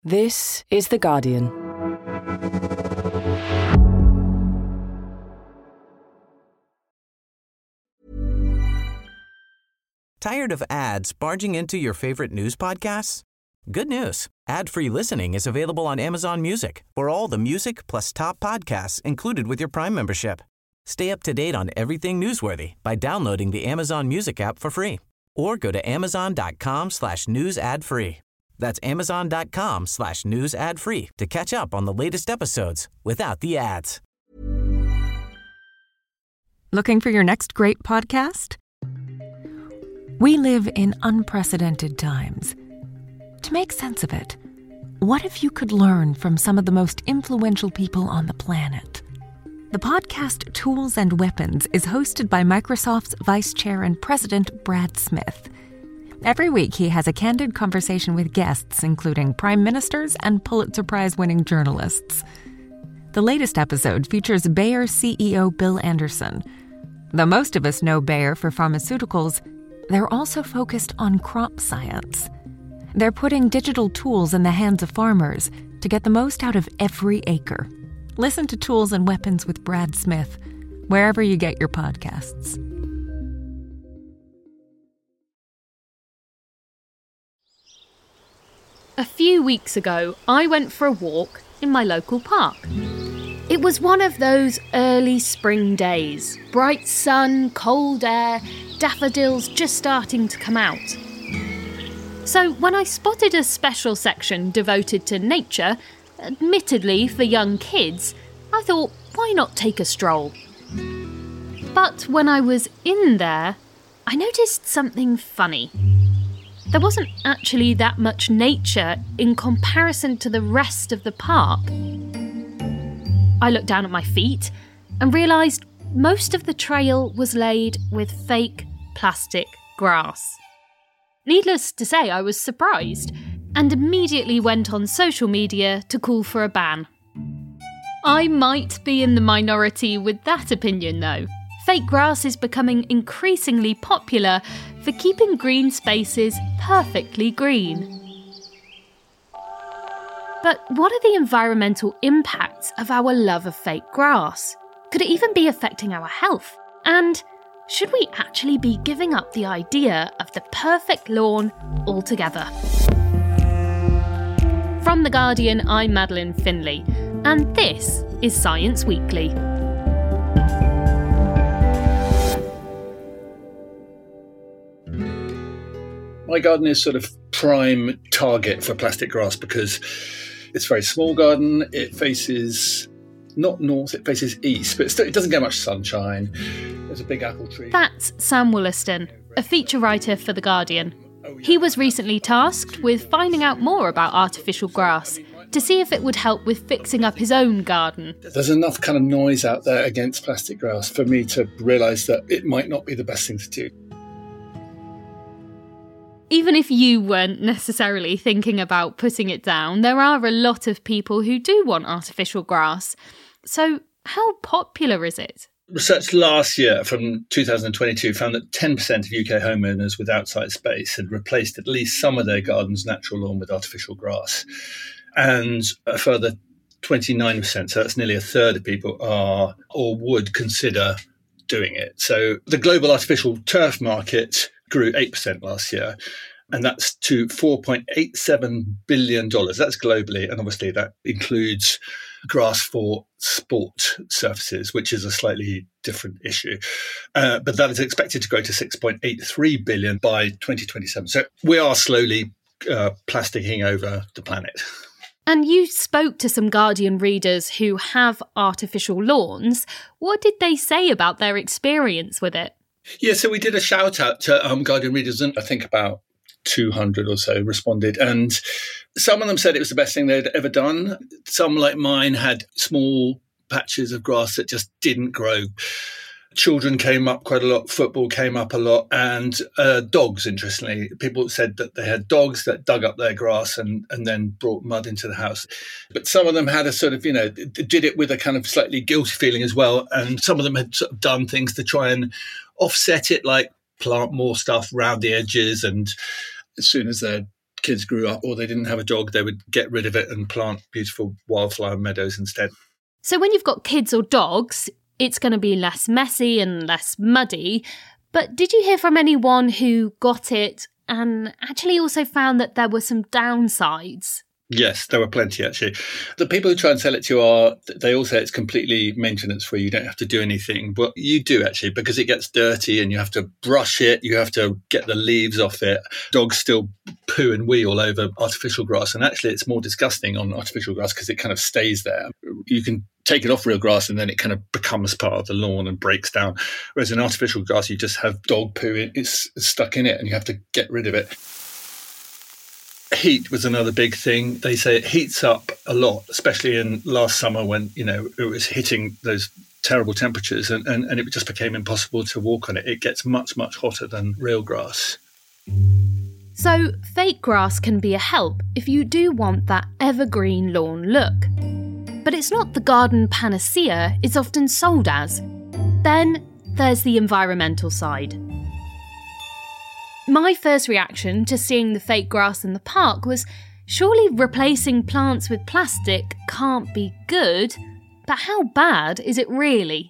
This is The Guardian. Tired of ads barging into your favorite news podcasts? Good news. Ad-free listening is available on Amazon Music for all the music plus top podcasts included with your Prime membership. Stay up to date on everything newsworthy by downloading the Amazon Music app for free or go to amazon.com/news ad free. That's amazon.com/news ad free to catch up on the latest episodes without the ads. Looking for your next great podcast? We live in unprecedented times. To make sense of it, what if you could learn from some of the most influential people on the planet? The podcast Tools and Weapons is hosted by Microsoft's Vice Chair and President Brad Smith. Every week, he has a candid conversation with guests, including prime ministers and Pulitzer Prize-winning journalists. The latest episode features Bayer CEO Bill Anderson. Though most of us know Bayer for pharmaceuticals, they're also focused on crop science. They're putting digital tools in the hands of farmers to get the most out of every acre. Listen to Tools and Weapons with Brad Smith, wherever you get your podcasts. A few weeks ago, I went for a walk in my local park. It was one of those early spring days. Bright sun, cold air, daffodils just starting to come out. So when I spotted a special section devoted to nature, admittedly for young kids, I thought, why not take a stroll? But when I was in there, I noticed something funny. There wasn't actually that much nature in comparison to the rest of the park. I looked down at my feet and realised most of the trail was laid with fake plastic grass. Needless to say, I was surprised and immediately went on social media to call for a ban. I might be in the minority with that opinion though. Fake grass is becoming increasingly popular for keeping green spaces perfectly green. But what are the environmental impacts of our love of fake grass? Could it even be affecting our health? And should we actually be giving up the idea of the perfect lawn altogether? From The Guardian, I'm Madeleine Finlay, and this is Science Weekly. My garden is sort of prime target for plastic grass because it's a very small garden. It faces not north, it faces east, but still, it doesn't get much sunshine. There's a big apple tree. That's Sam Wollaston, a feature writer for The Guardian. He was recently tasked with finding out more about artificial grass to see if it would help with fixing up his own garden. There's enough kind of noise out there against plastic grass for me to realise that it might not be the best thing to do. Even if you weren't necessarily thinking about putting it down, there are a lot of people who do want artificial grass. So how popular is it? Research last year from 2022 found that 10% of UK homeowners with outside space had replaced at least some of their garden's natural lawn with artificial grass. And a further 29%, so that's nearly a third of people, are or would consider doing it. So the global artificial turf market grew 8% last year, and that's to $4.87 billion. That's globally, and obviously that includes grass for sport surfaces, which is a slightly different issue. But that is expected to grow to $6.83 billion by 2027. So we are slowly plasticking over the planet. And you spoke to some Guardian readers who have artificial lawns. What did they say about their experience with it? Yeah, so we did a shout out to Guardian readers, and I think about 200 or so responded. And some of them said it was the best thing they'd ever done. Some, like mine, had small patches of grass that just didn't grow. Children came up quite a lot, football came up a lot, and dogs, interestingly. People said that they had dogs that dug up their grass and then brought mud into the house. But some of them had a sort of, did it with a kind of slightly guilty feeling as well. And some of them had sort of done things to try and offset it, like plant more stuff around the edges. And as soon as their kids grew up or they didn't have a dog, they would get rid of it and plant beautiful wildflower meadows instead. So when you've got kids or dogs, it's going to be less messy and less muddy. But did you hear from anyone who got it and actually also found that there were some downsides? Yes, there were plenty, actually. The people who try and sell it to you they all say it's completely maintenance-free. You don't have to do anything. But you do, actually, because it gets dirty and you have to brush it. You have to get the leaves off it. Dogs still poo and wee all over artificial grass. And actually, it's more disgusting on artificial grass because it kind of stays there. You can take it off real grass and then it kind of becomes part of the lawn and breaks down. Whereas in artificial grass, you just have dog poo. It's stuck in it and you have to get rid of it. Heat was another big thing. They say it heats up a lot, especially in last summer when, it was hitting those terrible temperatures and it just became impossible to walk on it. It gets much, much hotter than real grass. So fake grass can be a help if you do want that evergreen lawn look. But it's not the garden panacea it's often sold as. Then there's the environmental side. My first reaction to seeing the fake grass in the park was, surely replacing plants with plastic can't be good, but how bad is it really?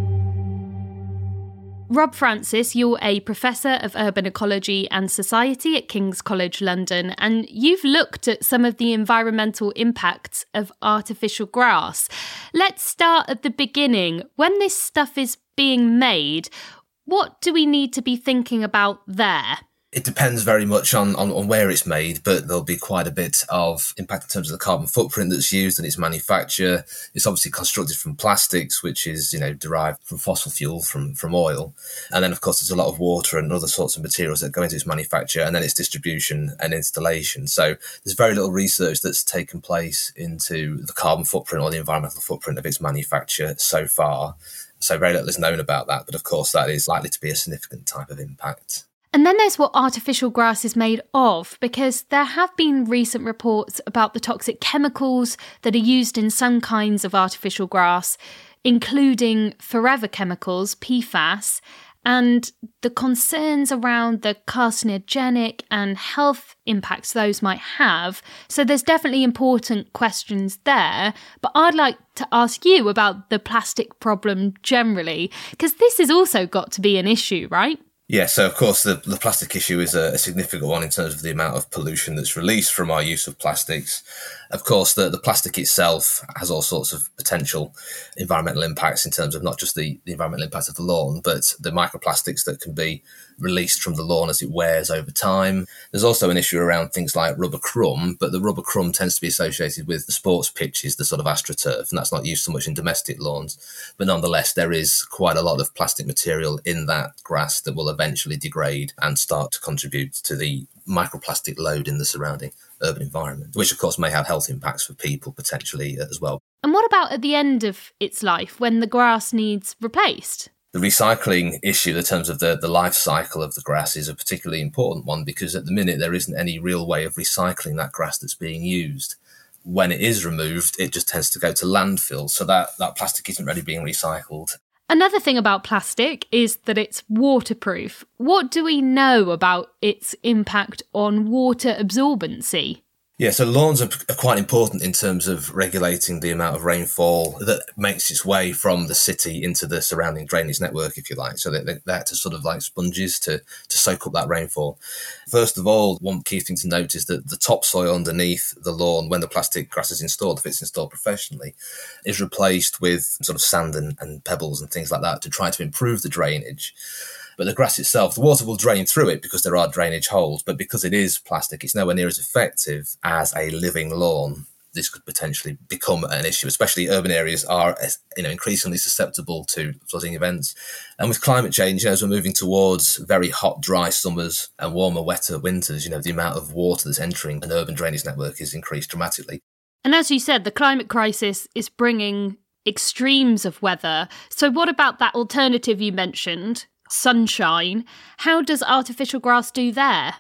Rob Francis, you're a Professor of Urban Ecology and Society at King's College London, and you've looked at some of the environmental impacts of artificial grass. Let's start at the beginning. When this stuff is being made, what do we need to be thinking about there? It depends very much on where it's made, but there'll be quite a bit of impact in terms of the carbon footprint that's used and its manufacture. It's obviously constructed from plastics, which is, derived from fossil fuel, from oil. And then, of course, there's a lot of water and other sorts of materials that go into its manufacture, and then its distribution and installation. So there's very little research that's taken place into the carbon footprint or the environmental footprint of its manufacture so far. So very little is known about that, but of course that is likely to be a significant type of impact. And then there's what artificial grass is made of, because there have been recent reports about the toxic chemicals that are used in some kinds of artificial grass, including forever chemicals, PFAS, and the concerns around the carcinogenic and health impacts those might have. So there's definitely important questions there. But I'd like to ask you about the plastic problem generally, because this has also got to be an issue, right? Yeah, so of course the plastic issue is a significant one in terms of the amount of pollution that's released from our use of plastics. Of course, the plastic itself has all sorts of potential environmental impacts in terms of not just the environmental impact of the lawn, but the microplastics that can be released from the lawn as it wears over time. There's also an issue around things like rubber crumb, but the rubber crumb tends to be associated with the sports pitches, the sort of AstroTurf, and that's not used so much in domestic lawns. But nonetheless, there is quite a lot of plastic material in that grass that will eventually degrade and start to contribute to the microplastic load in the surrounding urban environment, which of course may have health impacts for people potentially as well. And what about at the end of its life when the grass needs replaced? The recycling issue in terms of the life cycle of the grass is a particularly important one, because at the minute there isn't any real way of recycling that grass that's being used. When it is removed, it just tends to go to landfill, so that plastic isn't really being recycled. Another thing about plastic is that it's waterproof. What do we know about its impact on water absorbency? Yeah, so lawns are quite important in terms of regulating the amount of rainfall that makes its way from the city into the surrounding drainage network, if you like. So they're there to sort of like sponges to soak up that rainfall. First of all, one key thing to note is that the topsoil underneath the lawn, when the plastic grass is installed, if it's installed professionally, is replaced with sort of sand and pebbles and things like that to try to improve the drainage. But the grass itself, the water will drain through it because there are drainage holes. But because it is plastic, it's nowhere near as effective as a living lawn. This could potentially become an issue, especially urban areas are increasingly susceptible to flooding events. And with climate change, as we're moving towards very hot, dry summers and warmer, wetter winters, the amount of water that's entering an urban drainage network is increased dramatically. And as you said, the climate crisis is bringing extremes of weather. So what about that alternative you mentioned? Sunshine. How does artificial grass do there?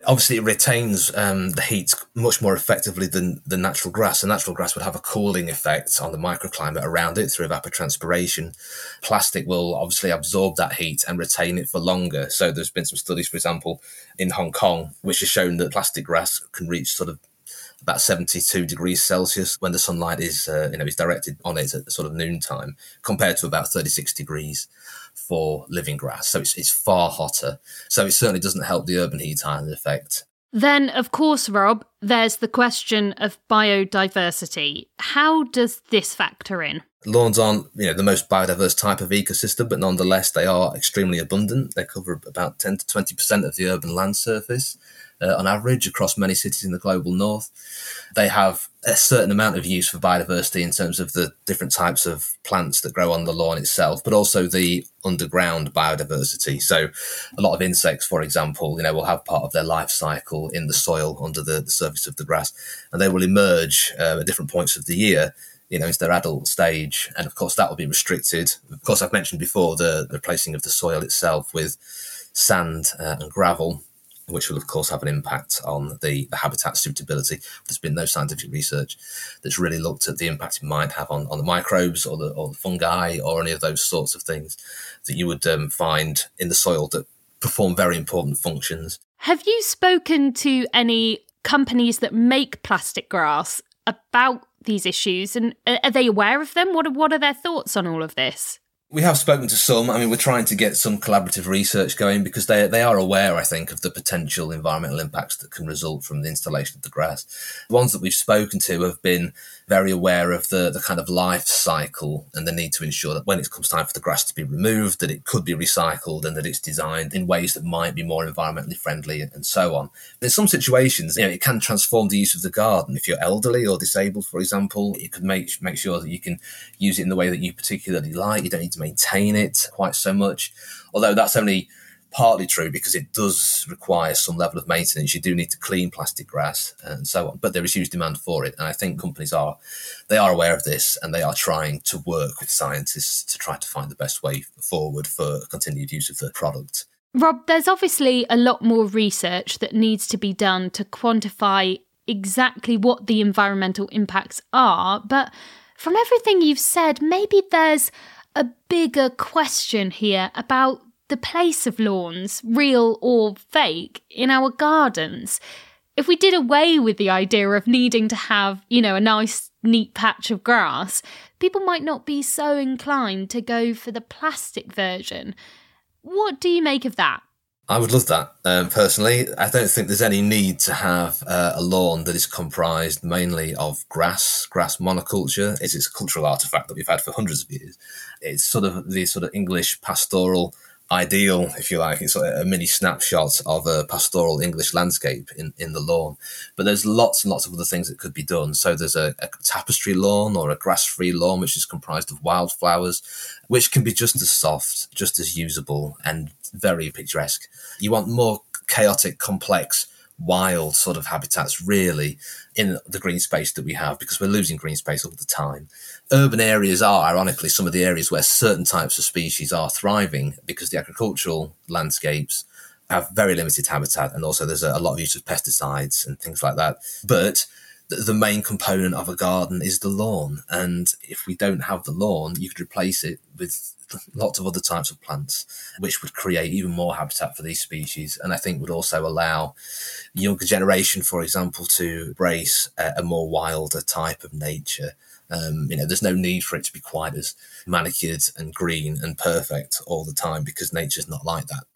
Obviously, it retains the heat much more effectively than natural grass. And natural grass would have a cooling effect on the microclimate around it through evapotranspiration. Plastic will obviously absorb that heat and retain it for longer. So there's been some studies, for example, in Hong Kong, which has shown that plastic grass can reach sort of about 72 degrees Celsius when the sunlight is directed on it at sort of noontime, compared to about 36 degrees for living grass. So it's far hotter. So it certainly doesn't help the urban heat island effect. Then, of course, Rob, there's the question of biodiversity. How does this factor in? Lawns aren't, the most biodiverse type of ecosystem, but nonetheless, they are extremely abundant. They cover about 10 to 20% of the urban land surface on average across many cities in the global north. They have a certain amount of use for biodiversity in terms of the different types of plants that grow on the lawn itself, but also the underground biodiversity. So a lot of insects, for example, will have part of their life cycle in the soil under the surface of the grass, and they will emerge at different points of the year, into their adult stage. And of course, that will be restricted. Of course, I've mentioned before the replacing of the soil itself with sand and gravel, which will, of course, have an impact on the habitat suitability. There's been no scientific research that's really looked at the impact it might have on the microbes or the fungi or any of those sorts of things that you would find in the soil that perform very important functions. Have you spoken to any companies that make plastic grass about these issues, and are they aware of them? What are their thoughts on all of this? We have spoken to some. I mean, we're trying to get some collaborative research going because they are aware, I think, of the potential environmental impacts that can result from the installation of the grass. The ones that we've spoken to have been very aware of the kind of life cycle and the need to ensure that when it comes time for the grass to be removed, that it could be recycled and that it's designed in ways that might be more environmentally friendly and so on. But in some situations, it can transform the use of the garden. If you're elderly or disabled, for example, it could make sure that you can use it in the way that you particularly like. You don't need to maintain it quite so much, although that's only partly true because it does require some level of maintenance. You do need to clean plastic grass and so on, but there is huge demand for it. And I think companies are aware of this, and they are trying to work with scientists to try to find the best way forward for continued use of the product. Rob, there's obviously a lot more research that needs to be done to quantify exactly what the environmental impacts are, but from everything you've said, maybe there's a bigger question here about the place of lawns, real or fake, in our gardens. If we did away with the idea of needing to have, a nice, neat patch of grass, people might not be so inclined to go for the plastic version. What do you make of that? I would love that, personally. I don't think there's any need to have a lawn that is comprised mainly of grass monoculture. It's a cultural artefact that we've had for hundreds of years. It's sort of the English pastoral ideal, if you like. It's sort of a mini snapshot of a pastoral English landscape in the lawn. But there's lots and lots of other things that could be done. So there's a tapestry lawn or a grass-free lawn, which is comprised of wildflowers, which can be just as soft, just as usable, and very picturesque. You want more chaotic, complex, wild sort of habitats, really, in the green space that we have, because we're losing green space all the time. Urban areas are, ironically, some of the areas where certain types of species are thriving, because the agricultural landscapes have very limited habitat, and also there's a lot of use of pesticides and things like that. But the main component of a garden is the lawn, and if we don't have the lawn, you could replace it with lots of other types of plants, which would create even more habitat for these species, and I think would also allow the younger generation, for example, to embrace a more wilder type of nature. There's no need for it to be quite as manicured and green and perfect all the time, because nature's not like that.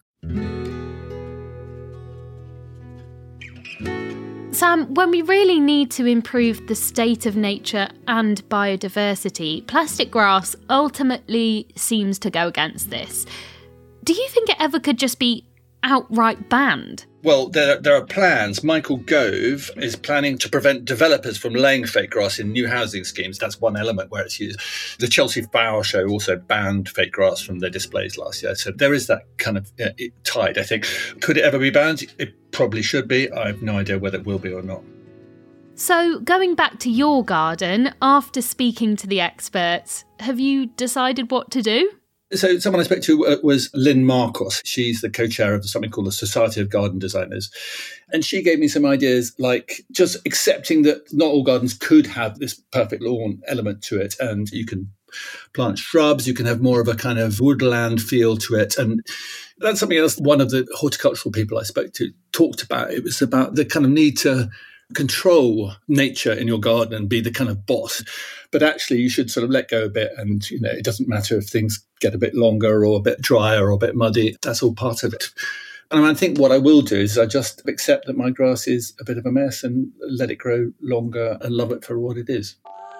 Sam, when we really need to improve the state of nature and biodiversity, plastic grass ultimately seems to go against this. Do you think it ever could just be outright banned? Well, there are plans. Michael Gove is planning to prevent developers from laying fake grass in new housing schemes. That's one element where it's used. The Chelsea Flower Show also banned fake grass from their displays last year. So there is that kind of tide, I think. Could it ever be banned? It probably should be. I have no idea whether it will be or not. So, going back to your garden, after speaking to the experts, have you decided what to do? So someone I spoke to was Lynn Marcos. She's the co-chair of something called the Society of Garden Designers. And she gave me some ideas like just accepting that not all gardens could have this perfect lawn element to it. And you can plant shrubs, you can have more of a kind of woodland feel to it. And that's something else one of the horticultural people I spoke to talked about. It was about the kind of need to control nature in your garden and be the kind of boss. But actually, you should sort of let go a bit. And, it doesn't matter if things get a bit longer or a bit drier or a bit muddy. That's all part of it. And I think what I will do is I just accept that my grass is a bit of a mess and let it grow longer and love it for what it is.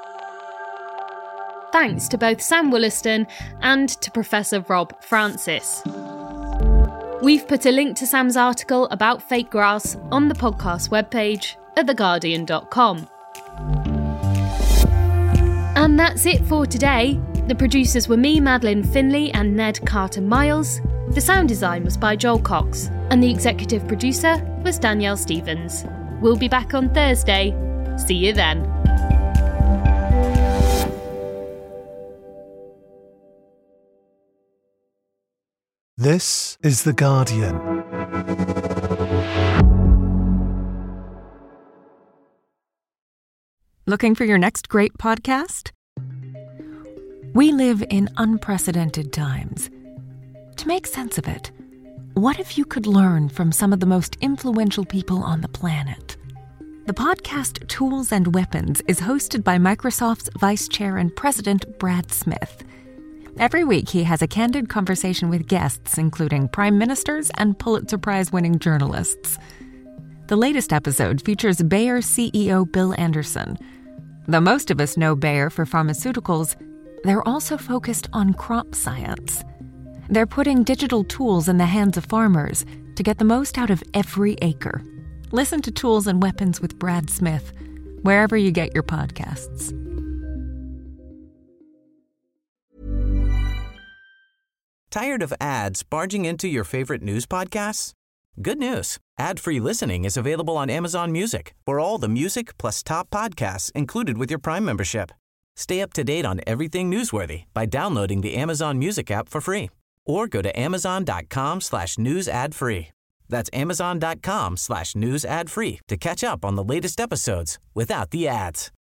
Thanks to both Sam Wollaston and to Professor Rob Francis. We've put a link to Sam's article about fake grass on the podcast webpage at theguardian.com. And that's it for today. The producers were me, Madeline Finlay, and Ned Carter-Miles. The sound design was by Joel Cox, and the executive producer was Danielle Stevens. We'll be back on Thursday. See you then. This is The Guardian. Looking for your next great podcast? We live in unprecedented times. To make sense of it, what if you could learn from some of the most influential people on the planet? The podcast Tools and Weapons is hosted by Microsoft's Vice Chair and President Brad Smith. Every week, he has a candid conversation with guests, including prime ministers and Pulitzer Prize-winning journalists. The latest episode features Bayer CEO Bill Anderson. Though most of us know Bayer for pharmaceuticals, they're also focused on crop science. They're putting digital tools in the hands of farmers to get the most out of every acre. Listen to Tools and Weapons with Brad Smith, wherever you get your podcasts. Tired of ads barging into your favorite news podcasts? Good news. Ad-free listening is available on Amazon Music for all the music plus top podcasts included with your Prime membership. Stay up to date on everything newsworthy by downloading the Amazon Music app for free or go to amazon.com/news ad free. That's amazon.com/news ad free to catch up on the latest episodes without the ads.